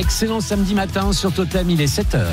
Excellent samedi matin sur Totem, il est 7h.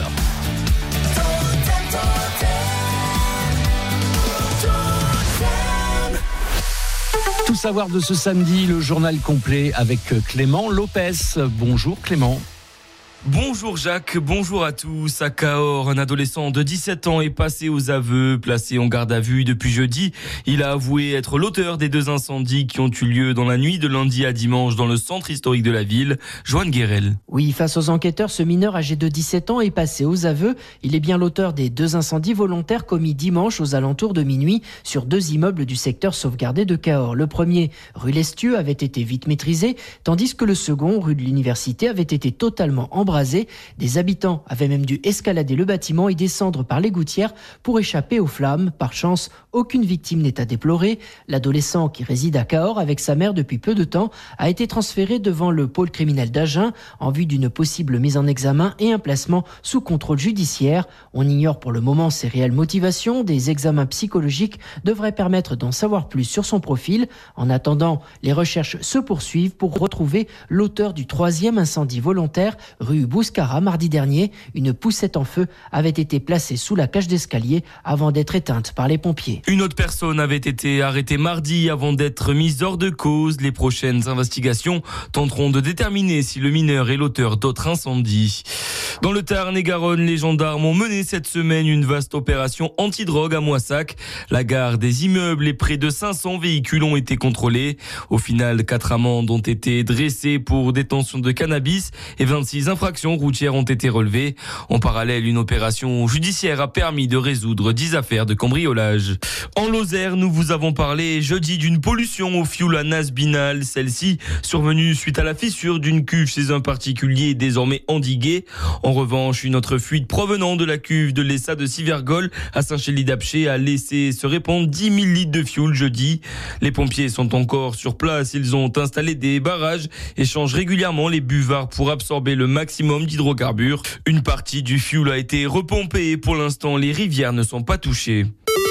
Tout savoir de ce samedi, le journal complet avec Clément Lopez. Bonjour Clément. Bonjour Jacques, bonjour à tous. À Cahors, un adolescent de 17 ans est passé aux aveux, placé en garde à vue depuis jeudi. Il a avoué être l'auteur des 2 incendies qui ont eu lieu dans la nuit de lundi à dimanche dans le centre historique de la ville. Joanne Guérel. Oui, face aux enquêteurs, ce mineur âgé de 17 ans est passé aux aveux. Il est bien l'auteur des 2 incendies volontaires commis dimanche aux alentours de minuit sur 2 immeubles du secteur sauvegardé de Cahors. Le premier, rue Lestieux, avait été vite maîtrisé, tandis que le second, rue de l'Université, avait été totalement embrasé. Des habitants avaient même dû escalader le bâtiment et descendre par les gouttières pour échapper aux flammes. Par chance, aucune victime n'est à déplorer. L'adolescent, qui réside à Cahors avec sa mère depuis peu de temps, a été transféré devant le pôle criminel d'Agen en vue d'une possible mise en examen et un placement sous contrôle judiciaire. On ignore pour le moment ses réelles motivations. Des examens psychologiques devraient permettre d'en savoir plus sur son profil. En attendant, les recherches se poursuivent pour retrouver l'auteur du 3e incendie volontaire rue Bouscara mardi dernier. Une poussette en feu avait été placée sous la cage d'escalier avant d'être éteinte par les pompiers. Une autre personne avait été arrêtée mardi avant d'être mise hors de cause. Les prochaines investigations tenteront de déterminer si le mineur est l'auteur d'autres incendies. Dans le Tarn-et-Garonne, les gendarmes ont mené cette semaine une vaste opération anti-drogue à Moissac. La gare des immeubles et près de 500 véhicules ont été contrôlés. Au final, 4 amendes ont été dressées pour détention de cannabis et 26 infractions routières ont été relevées. En parallèle, une opération judiciaire a permis de résoudre 10 affaires de cambriolage. En Lozère, nous vous avons parlé jeudi d'une pollution au fioul à Nasbinal. Celle-ci, survenue suite à la fissure d'une cuve chez un particulier, est désormais endiguée. En revanche, une autre fuite provenant de la cuve de l'ESA de Sivergol à Saint-Chély-d'Apcher a laissé se répandre 10 000 litres de fioul jeudi. Les pompiers sont encore sur place. Ils ont installé des barrages et changent régulièrement les buvards pour absorber le maximum d'hydrocarbures. Une partie du fioul a été repompée et pour l'instant, les rivières ne sont pas touchées.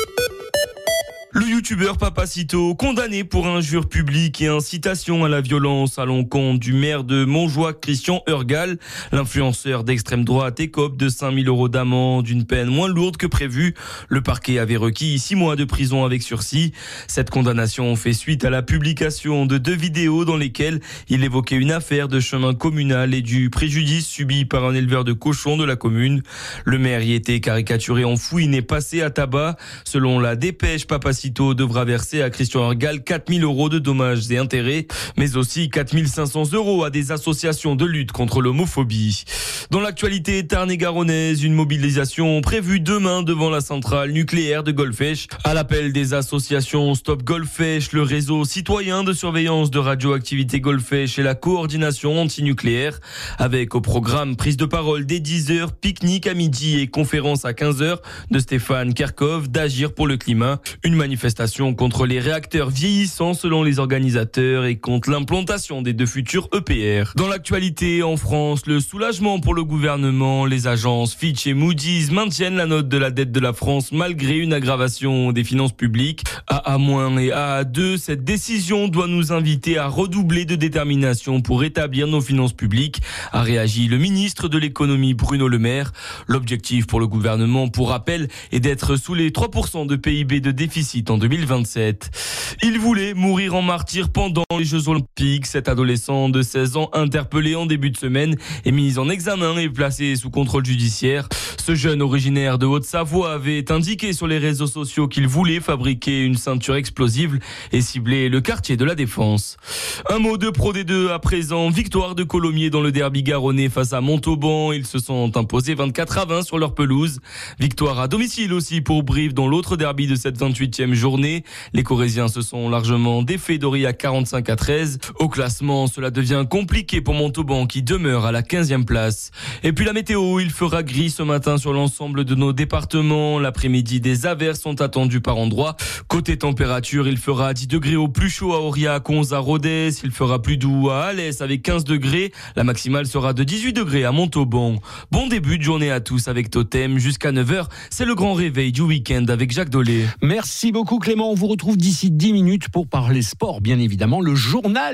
Le youtubeur Papacito, condamné pour injure publique et incitation à la violence à l'encontre du maire de Montjoie, Christian Urgal. L'influenceur d'extrême droite écope de 5 000 € d'amende, une peine moins lourde que prévu. Le parquet avait requis 6 mois de prison avec sursis. Cette condamnation fait suite à la publication de 2 vidéos dans lesquelles il évoquait une affaire de chemin communal et du préjudice subi par un éleveur de cochons de la commune. Le maire y était caricaturé en fouine et passé à tabac. Selon la dépêche, Papacito devra verser à Christian Urgal 4 000 € de dommages et intérêts, mais aussi 4 500 € à des associations de lutte contre l'homophobie. Dans l'actualité tarn-et-garonnaise, une mobilisation prévue demain devant la centrale nucléaire de Golfech. À l'appel des associations Stop Golfech, le réseau citoyen de surveillance de radioactivité Golfech et la coordination antinucléaire. Avec au programme prise de parole dès 10h, pique-nique à midi et conférence à 15h de Stéphane Kerkhoff d'Agir pour le climat. Une manifestation contre les réacteurs vieillissants selon les organisateurs et contre l'implantation des 2 futurs EPR. Dans l'actualité en France, le soulagement pour le gouvernement. Les agences Fitch et Moody's maintiennent la note de la dette de la France malgré une aggravation des finances publiques. AA- et AA2, cette décision doit nous inviter à redoubler de détermination pour rétablir nos finances publiques, a réagi le ministre de l'économie Bruno Le Maire. L'objectif pour le gouvernement, pour rappel, est d'être sous les 3% de PIB de déficit en 2027. Il voulait mourir en martyr pendant les Jeux Olympiques. Cet adolescent de 16 ans interpellé en début de semaine est mis en examen et placé sous contrôle judiciaire. Ce jeune originaire de Haute-Savoie avait indiqué sur les réseaux sociaux qu'il voulait fabriquer une ceinture explosive et cibler le quartier de la Défense. Un mot de Pro D2 à présent. Victoire de Colomiers dans le derby garonnais face à Montauban. Ils se sont imposés 24-20 sur leur pelouse. Victoire à domicile aussi pour Brive dans l'autre derby de cette 28e journée. Les Corésiens se sont largement défaits d'Aurillac 45-13. Au classement, cela devient compliqué pour Montauban qui demeure à la 15e place. Et puis la météo, il fera gris ce matin sur l'ensemble de nos départements. L'après-midi, des averses sont attendues par endroits. Côté température, il fera 10 degrés au plus chaud à Aurillac, 11 à Rodez. Il fera plus doux à Alès avec 15 degrés. La maximale sera de 18 degrés à Montauban. Bon début de journée à tous avec Totem. Jusqu'à 9h, c'est le grand réveil du week-end avec Jacques Dolé. Merci beaucoup Clément, on vous retrouve d'ici 10 minutes pour parler sport, bien évidemment, le journal